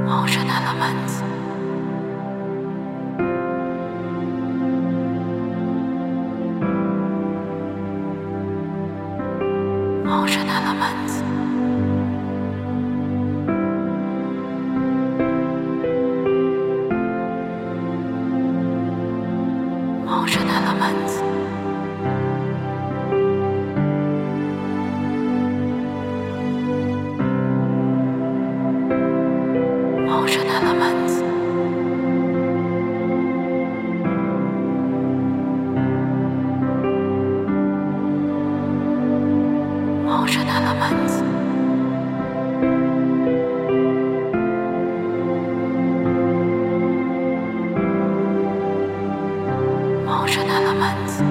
Ocean elements. Ocean elements. Ocean elements. Ocean elements. Ocean elements. Ocean elements.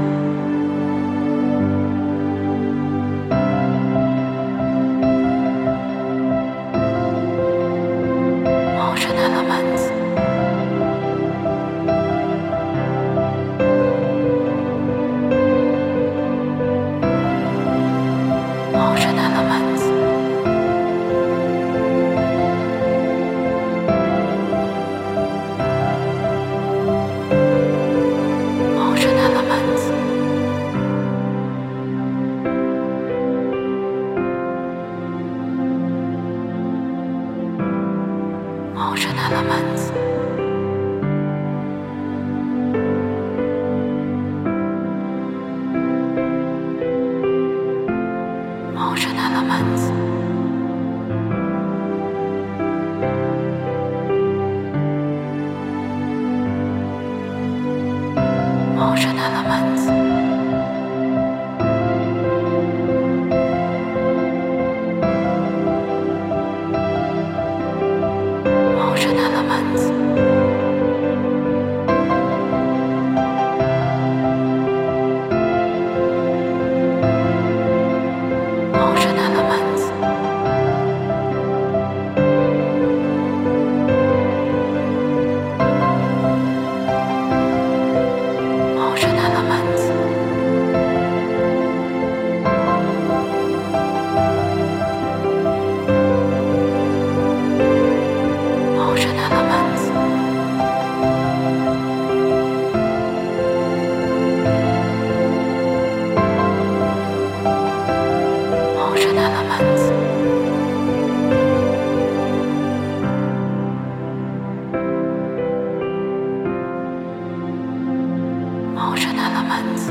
Ocean elements. Ocean elements. Ocean elements. Ocean elements. Ocean elements. Ocean elements. Ocean elements. Ocean elements. Ocean elements. Ocean elements. Ocean elements. Ocean elements.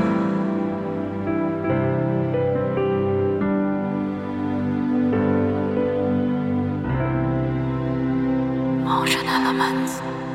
Ocean elements.